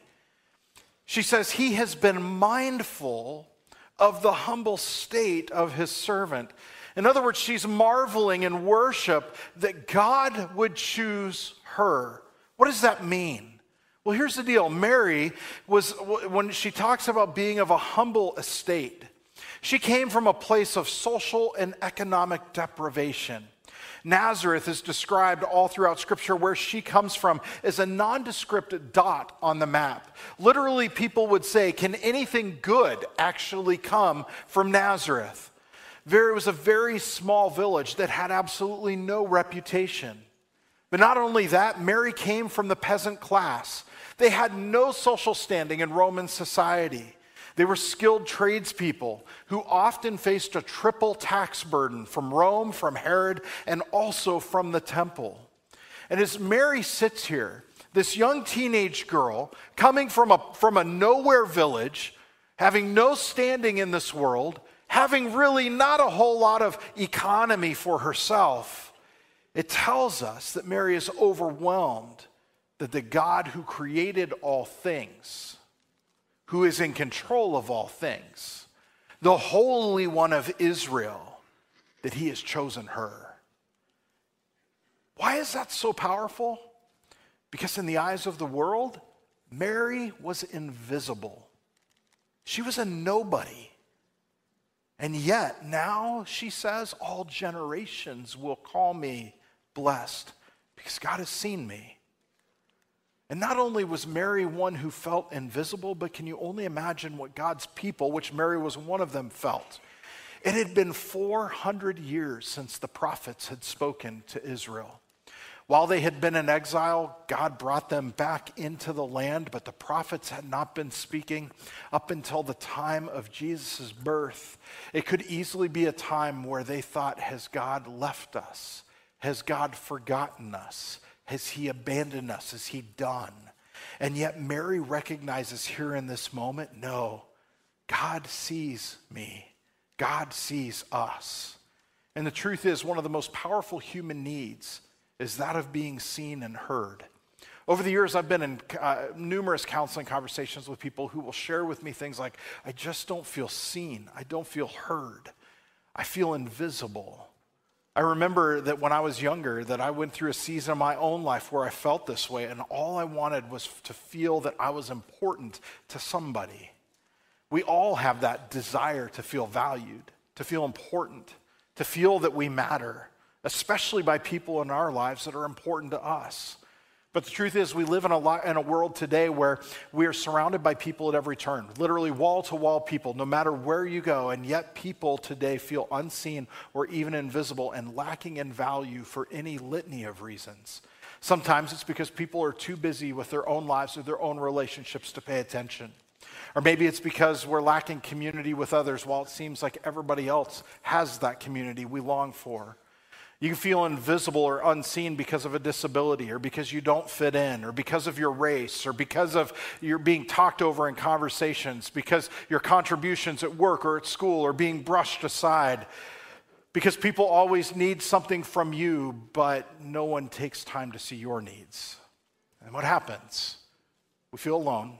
She says he has been mindful of the humble state of his servant. In other words, she's marveling in worship that God would choose her. What does that mean? Well, here's the deal. Mary was, when she talks about being of a humble estate, she came from a place of social and economic deprivation. Nazareth is described all throughout Scripture where she comes from as a nondescript dot on the map. Literally, people would say, can anything good actually come from Nazareth? It was a very small village that had absolutely no reputation. But not only that, Mary came from the peasant class. They had no social standing in Roman society. They were skilled tradespeople who often faced a triple tax burden from Rome, from Herod, and also from the temple. And as Mary sits here, this young teenage girl coming from a, from a nowhere village, having no standing in this world, having really not a whole lot of economy for herself, it tells us that Mary is overwhelmed that the God who created all things, who is in control of all things, the Holy One of Israel, that he has chosen her. Why is that so powerful? Because in the eyes of the world, Mary was invisible. She was a nobody. And yet now she says, all generations will call me blessed because God has seen me. And not only was Mary one who felt invisible, but can you only imagine what God's people, which Mary was one of them, felt? It had been four hundred years since the prophets had spoken to Israel. While they had been in exile, God brought them back into the land, but the prophets had not been speaking up until the time of Jesus' birth. It could easily be a time where they thought, has God left us? Has God forgotten us? Has he abandoned us? Is he done? And yet Mary recognizes here in this moment, no, God sees me. God sees us. And the truth is, one of the most powerful human needs is that of being seen and heard. Over the years, I've been in uh, numerous counseling conversations with people who will share with me things like, I just don't feel seen. I don't feel heard. I feel invisible. I remember that when I was younger, that I went through a season of my own life where I felt this way, and all I wanted was to feel that I was important to somebody. We all have that desire to feel valued, to feel important, to feel that we matter, especially by people in our lives that are important to us. But the truth is, we live in a, lot, in a world today where we are surrounded by people at every turn, literally wall-to-wall people, no matter where you go, and yet people today feel unseen or even invisible and lacking in value for any litany of reasons. Sometimes it's because people are too busy with their own lives or their own relationships to pay attention. Or maybe it's because we're lacking community with others while it seems like everybody else has that community we long for. You can feel invisible or unseen because of a disability, or because you don't fit in, or because of your race, or because of you're being talked over in conversations, because your contributions at work or at school are being brushed aside, because people always need something from you, but no one takes time to see your needs. And what happens? We feel alone.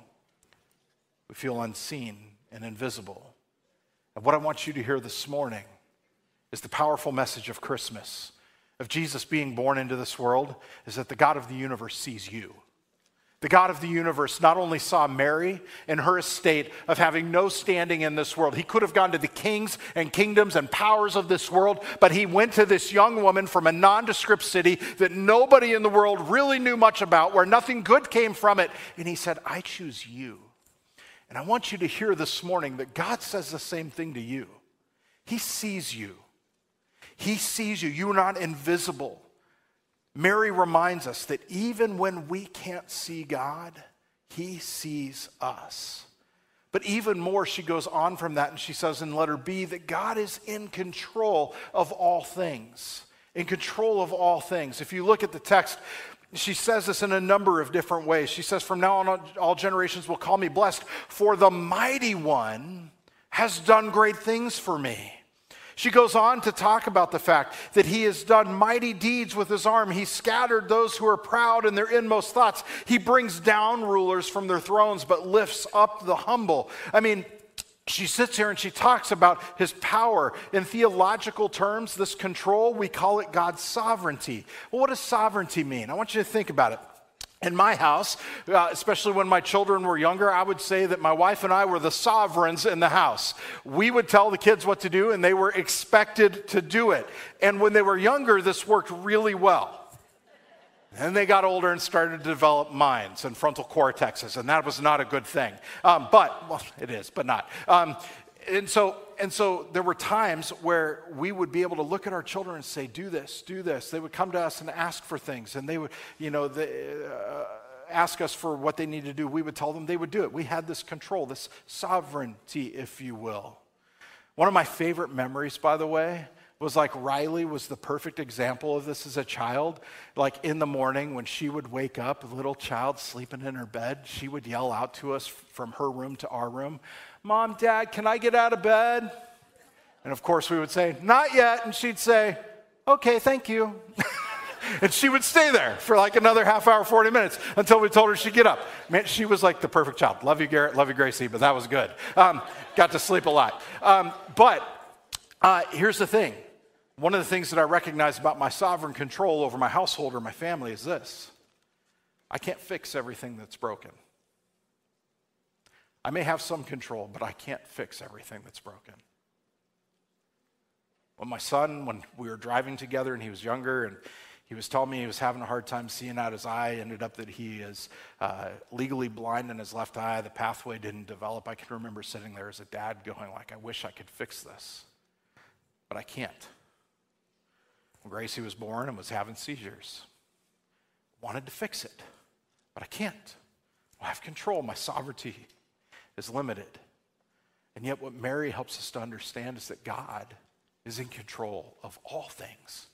We feel unseen and invisible. And what I want you to hear this morning is the powerful message of Christmas, of Jesus being born into this world, is that the God of the universe sees you. The God of the universe not only saw Mary in her estate of having no standing in this world. He could have gone to the kings and kingdoms and powers of this world, but he went to this young woman from a nondescript city that nobody in the world really knew much about, where nothing good came from it. And he said, I choose you. And I want you to hear this morning that God says the same thing to you. He sees you. He sees you. You are not invisible. Mary reminds us that even when we can't see God, he sees us. But even more, she goes on from that and she says in letter B that God is in control of all things. In control of all things. If you look at the text, she says this in a number of different ways. She says, from now on, all generations will call me blessed, for the mighty one has done great things for me. She goes on to talk about the fact that he has done mighty deeds with his arm. He scattered those who are proud in their inmost thoughts. He brings down rulers from their thrones, but lifts up the humble. I mean, she sits here and she talks about his power. In theological terms, this control, we call it God's sovereignty. Well, what does sovereignty mean? I want you to think about it. In my house, uh, especially when my children were younger, I would say that my wife and I were the sovereigns in the house. We would tell the kids what to do, and they were expected to do it. And when they were younger, this worked really well. And they got older and started to develop minds and frontal cortexes, and that was not a good thing. Um, but, well, it is, but not. Um, and so, and so there were times where we would be able to look at our children and say, do this, do this. They would come to us and ask for things, and they would, you know, they, uh, ask us for what they need to do. We would tell them, they would do it. We had this control, this sovereignty, if you will. One of my favorite memories, by the way, was like Riley was the perfect example of this as a child. Like in the morning when she would wake up, a little child sleeping in her bed, she would yell out to us from her room to our room, Mom, Dad, can I get out of bed? And of course we would say, not yet. And she'd say, okay, thank you. And she would stay there for like another half hour, forty minutes until we told her she'd get up. Man, she was like the perfect child. Love you, Garrett. Love you, Gracie, but that was good. Um, got to sleep a lot. Um, but uh, here's the thing. One of the things that I recognize about my sovereign control over my household or my family is this. I can't fix everything that's broken. I may have some control, but I can't fix everything that's broken. When my son, when we were driving together and he was younger and he was telling me he was having a hard time seeing out his eye, ended up that he is uh, legally blind in his left eye. The pathway didn't develop. I can remember sitting there as a dad going like, I wish I could fix this, but I can't. When Gracie was born and was having seizures, wanted to fix it, but I can't. I have control. My sovereignty is limited. And yet what Mary helps us to understand is that God is in control of all things.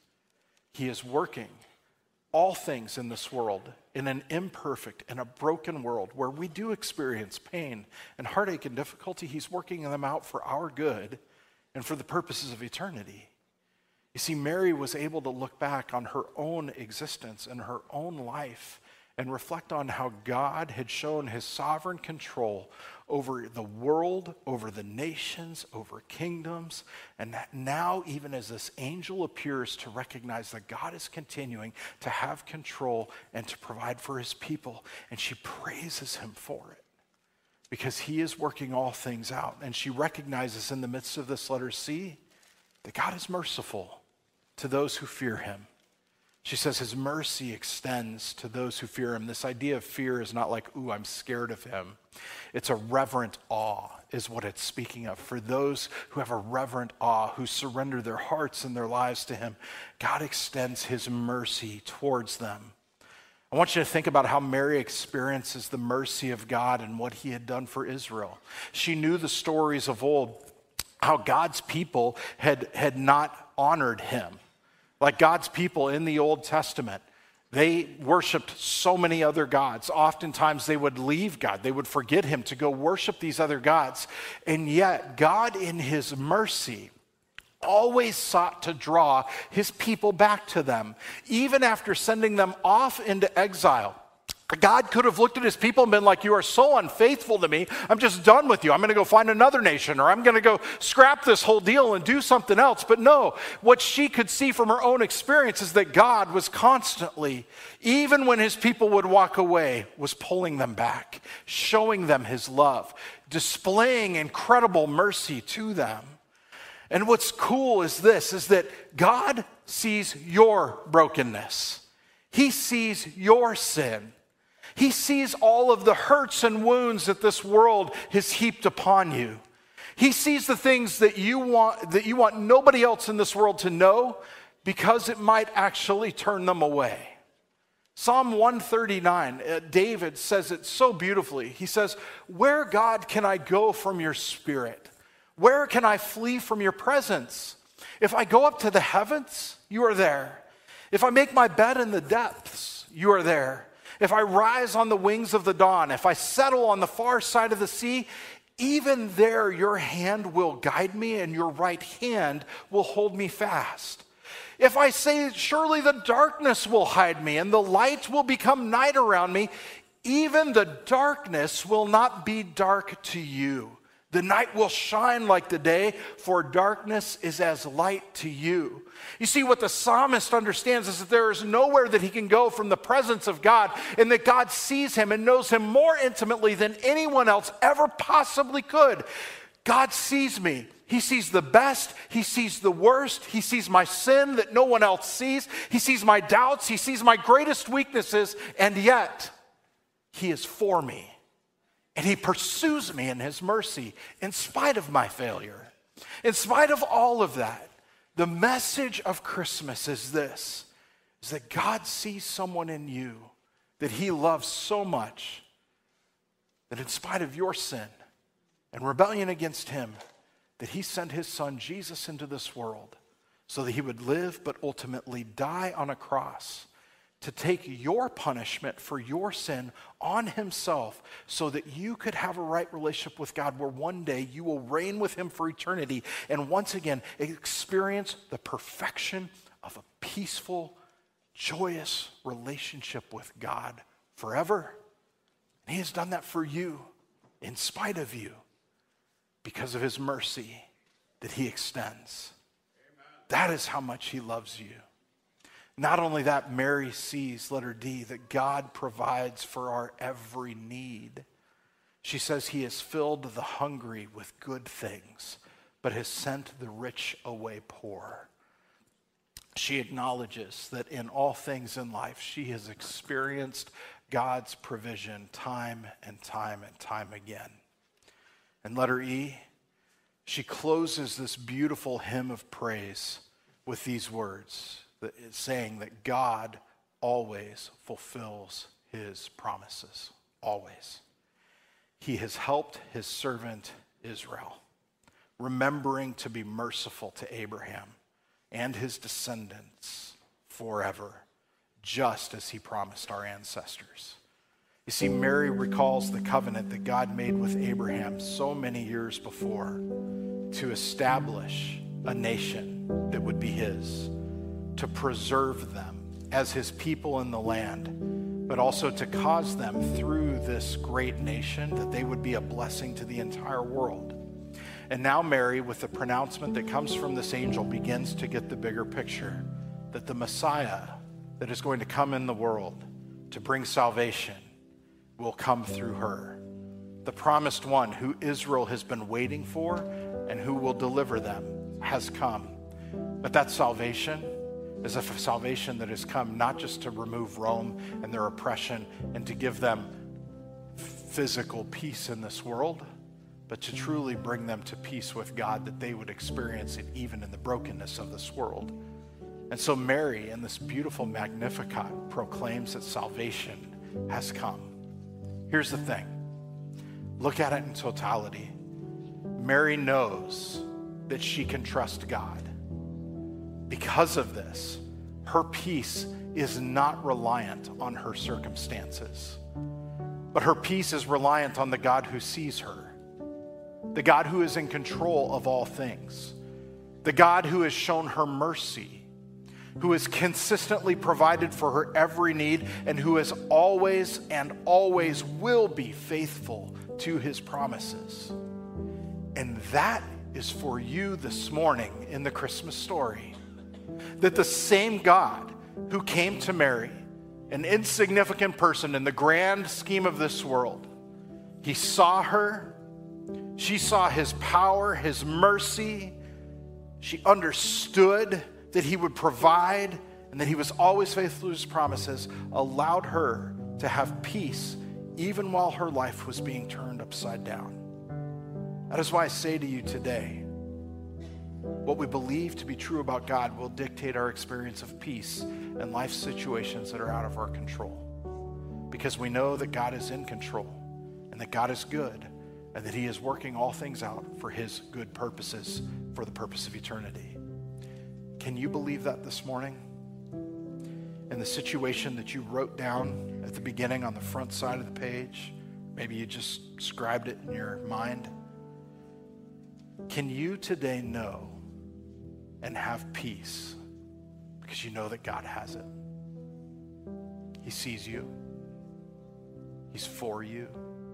He is working all things in this world in an imperfect and a broken world where we do experience pain and heartache and difficulty. He's working them out for our good and for the purposes of eternity. You see, Mary was able to look back on her own existence and her own life and reflect on how God had shown his sovereign control over the world, over the nations, over kingdoms, and that now even as this angel appears to recognize that God is continuing to have control and to provide for his people, and she praises him for it because he is working all things out. And she recognizes in the midst of this letter C that God is merciful to those who fear him. She says his mercy extends to those who fear him. This idea of fear is not like, ooh, I'm scared of him. It's a reverent awe is what it's speaking of. For those who have a reverent awe, who surrender their hearts and their lives to him, God extends his mercy towards them. I want you to think about how Mary experiences the mercy of God and what he had done for Israel. She knew the stories of old, how God's people had, had not honored him. Like God's people in the Old Testament, they worshiped so many other gods. Oftentimes they would leave God. They would forget him to go worship these other gods. And yet God in his mercy always sought to draw his people back to them. Even after sending them off into exile, God could have looked at his people and been like, you are so unfaithful to me, I'm just done with you. I'm going to go find another nation, or I'm going to go scrap this whole deal and do something else. But no, what she could see from her own experience is that God was constantly, even when his people would walk away, was pulling them back, showing them his love, displaying incredible mercy to them. And what's cool is this, is that God sees your brokenness. He sees your sin. He sees all of the hurts and wounds that this world has heaped upon you. He sees the things that you want, that you want nobody else in this world to know because it might actually turn them away. Psalm one thirty-nine, uh, David says it so beautifully. He says, where, God, can I go from your spirit? Where can I flee from your presence? If I go up to the heavens, you are there. If I make my bed in the depths, you are there. If I rise on the wings of the dawn, if I settle on the far side of the sea, even there your hand will guide me and your right hand will hold me fast. If I say, surely the darkness will hide me and the light will become night around me, even the darkness will not be dark to you. The night will shine like the day, for darkness is as light to you. You see, what the psalmist understands is that there is nowhere that he can go from the presence of God, and that God sees him and knows him more intimately than anyone else ever possibly could. God sees me. He sees the best. He sees the worst. He sees my sin that no one else sees. He sees my doubts. He sees my greatest weaknesses, and yet he is for me. And he pursues me in his mercy in spite of my failure. In spite of all of that, the message of Christmas is this, is that God sees someone in you that he loves so much that in spite of your sin and rebellion against him, that he sent his son Jesus into this world so that he would live but ultimately die on a cross to take your punishment for your sin on himself so that you could have a right relationship with God where one day you will reign with him for eternity and once again experience the perfection of a peaceful, joyous relationship with God forever. And he has done that for you in spite of you because of his mercy that he extends. Amen. That is how much he loves you. Not only that, Mary sees, letter D, that God provides for our every need. She says he has filled the hungry with good things, but has sent the rich away poor. She acknowledges that in all things in life, she has experienced God's provision time and time and time again. And letter E, she closes this beautiful hymn of praise with these words, that is saying that God always fulfills his promises, always. He has helped his servant Israel, remembering to be merciful to Abraham and his descendants forever, just as he promised our ancestors. You see, Mary recalls the covenant that God made with Abraham so many years before to establish a nation that would be his, to preserve them as his people in the land, but also to cause them through this great nation that they would be a blessing to the entire world. And now Mary, with the pronouncement that comes from this angel, begins to get the bigger picture that the Messiah that is going to come in the world to bring salvation will come through her. The promised one who Israel has been waiting for and who will deliver them has come. But that salvation is a salvation that has come not just to remove Rome and their oppression and to give them physical peace in this world, but to truly bring them to peace with God, that they would experience it even in the brokenness of this world. And so Mary, in this beautiful Magnificat, proclaims that salvation has come. Here's the thing. Look at it in totality. Mary knows that she can trust God. Because of this, her peace is not reliant on her circumstances, but her peace is reliant on the God who sees her, the God who is in control of all things, the God who has shown her mercy, who has consistently provided for her every need, and who has always and always will be faithful to his promises. And that is for you this morning in the Christmas story. That the same God who came to Mary, an insignificant person in the grand scheme of this world, he saw her, she saw his power, his mercy, she understood that he would provide and that he was always faithful to his promises, allowed her to have peace even while her life was being turned upside down. That is why I say to you today, what we believe to be true about God will dictate our experience of peace in life situations that are out of our control. Because we know that God is in control and that God is good and that he is working all things out for his good purposes for the purpose of eternity. Can you believe that this morning? In the situation that you wrote down at the beginning on the front side of the page, maybe you just scribed it in your mind. Can you today know and have peace because you know that God has it? He sees you. He's for you.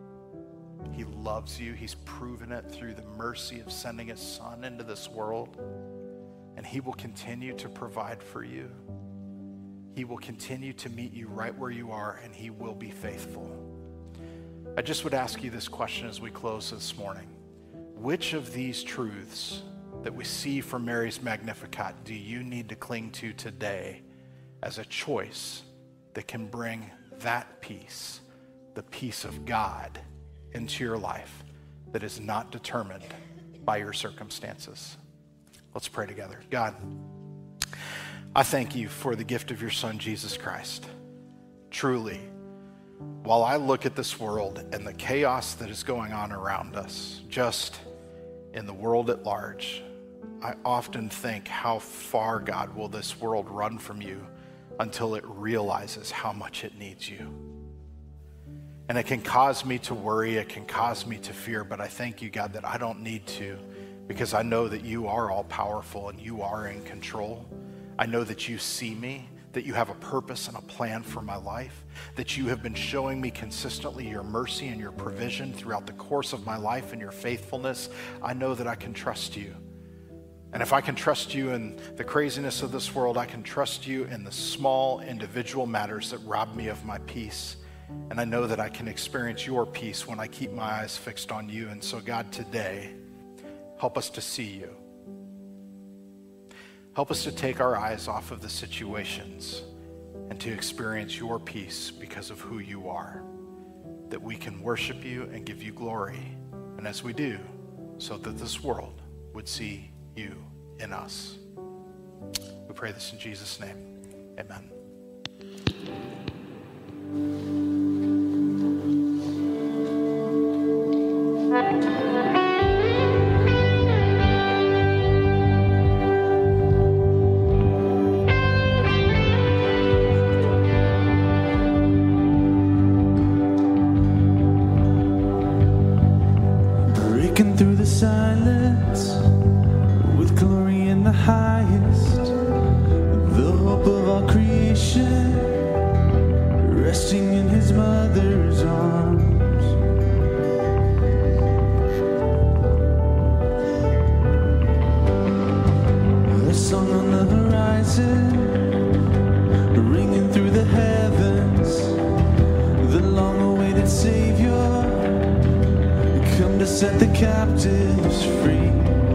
He loves you. He's proven it through the mercy of sending his son into this world. And he will continue to provide for you. He will continue to meet you right where you are, and he will be faithful. I just would ask you this question as we close this morning. Which of these truths that we see from Mary's Magnificat do you need to cling to today as a choice that can bring that peace, the peace of God, into your life that is not determined by your circumstances? Let's pray together. God, I thank you for the gift of your son, Jesus Christ. Truly, while I look at this world and the chaos that is going on around us, just in the world at large, I often think, how far, God, will this world run from you until it realizes how much it needs you? And it can cause me to worry, it can cause me to fear, but I thank you, God, that I don't need to, because I know that you are all powerful and you are in control. I know that you see me, that you have a purpose and a plan for my life, that you have been showing me consistently your mercy and your provision throughout the course of my life and your faithfulness. I know that I can trust you. And if I can trust you in the craziness of this world, I can trust you in the small individual matters that rob me of my peace. And I know that I can experience your peace when I keep my eyes fixed on you. And so God, today, help us to see you. Help us to take our eyes off of the situations and to experience your peace because of who you are, that we can worship you and give you glory. And as we do, so that this world would see you in us. We pray this in Jesus' name. Amen. Breaking through the silence with glory in the highest, the hope of all creation, resting in his mother's arms. A song on the horizon, ringing through the heavens, the long-awaited Savior, come to set the captives free.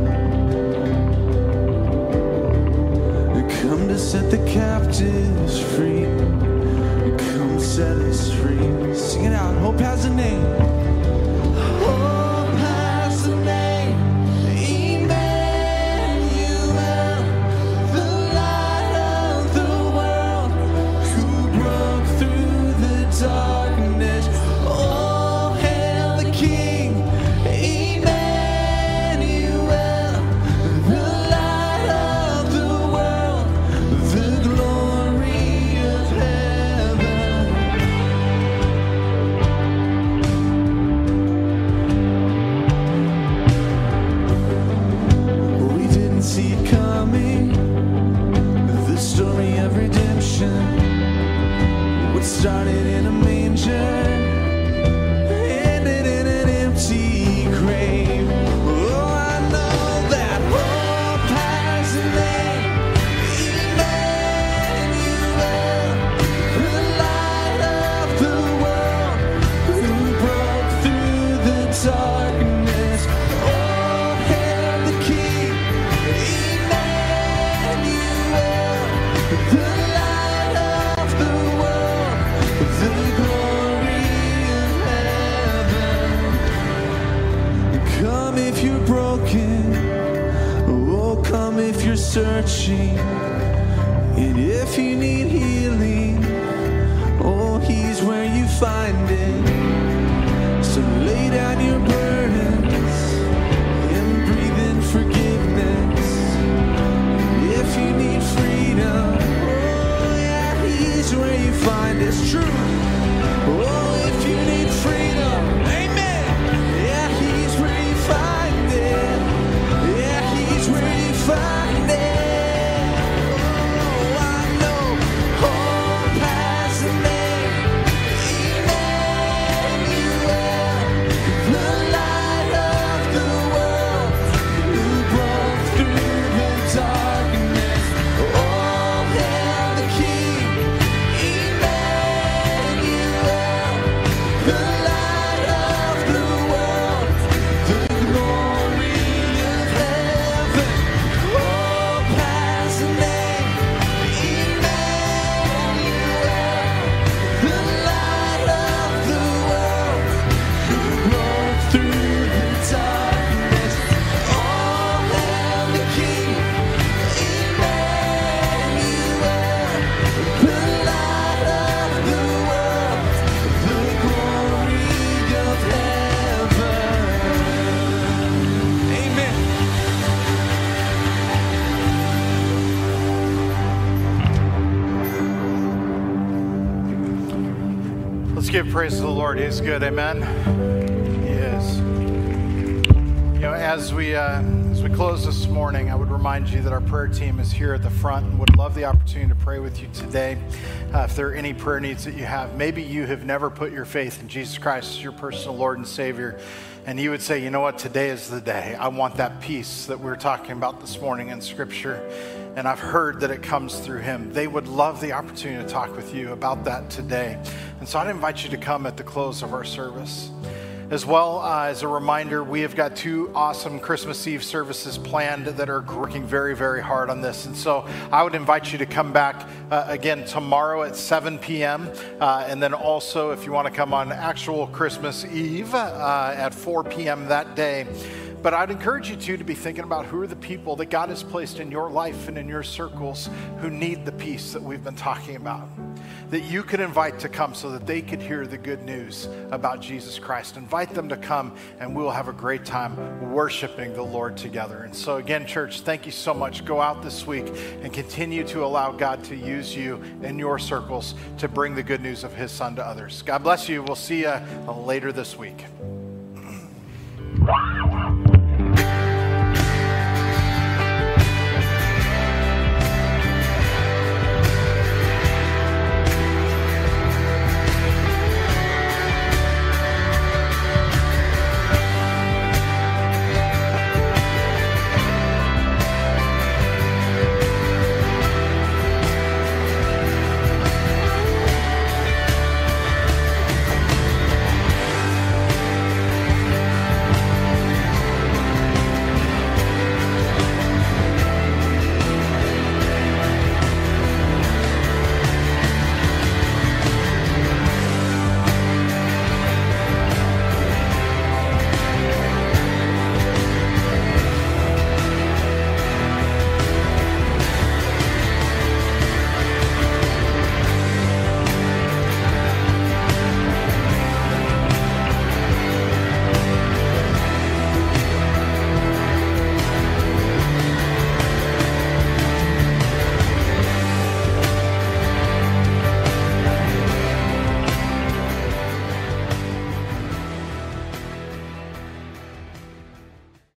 Come to set the captives free. Come set us free. Sing it out. Hope has a name. Hope has a name. Emmanuel, the light of the world, who broke through the darkness. Oh, hail the King. Emmanuel, the light of the world, the glory of heaven. We didn't see it coming, the story of redemption, what started in a manger ended in an empty grave. Oh, I know that hope has a name. Emmanuel, the light of the world, who broke through the darkness. Oh, hail the King. Emmanuel, the light of the world, the glory of heaven. Come if you're broken, oh come if you're searching, and if you need healing, oh he's where you find it. So lay down your burdens and breathe in forgiveness. If you need freedom, oh yeah, he's where you find it's true. Oh, if you need freedom, amen. Yeah, he's where you find it. Yeah, he's where you find it. Oh, I know hope has a name. Emmanuel, the light of the world, who broke through the darkness. Oh, hail the King. Emmanuel, the light of the world, the glory of heaven. Hope has a name. Emmanuel, the light of the world, who broke through the darkness. Oh, hail the King. Emmanuel, the light of the world, the glory of heaven. Amen. Let's give praise to the Lord. He is good. Amen. He is. You know, as we uh, as we close this morning, I would remind you that our prayer team is here at the front and would love the opportunity to pray with you today. Uh, if there are any prayer needs that you have, maybe you have never put your faith in Jesus Christ as your personal Lord and Savior, and you would say, you know what, today is the day. I want that peace that we're talking about this morning in Scripture, and I've heard that it comes through Him. They would love the opportunity to talk with you about that today. And so I'd invite you to come at the close of our service. As well, uh, as a reminder, we have got two awesome Christmas Eve services planned that are working very, very hard on this. And so I would invite you to come back uh, again tomorrow at seven p.m. Uh, and then also if you want to come on actual Christmas Eve uh, at four p.m. that day. But I'd encourage you too to be thinking about who are the people that God has placed in your life and in your circles who need the peace that we've been talking about, that you could invite to come so that they could hear the good news about Jesus Christ. Invite them to come and we will have a great time worshiping the Lord together. And so again, church, thank you so much. Go out this week and continue to allow God to use you in your circles to bring the good news of His Son to others. God bless you. We'll see you later this week.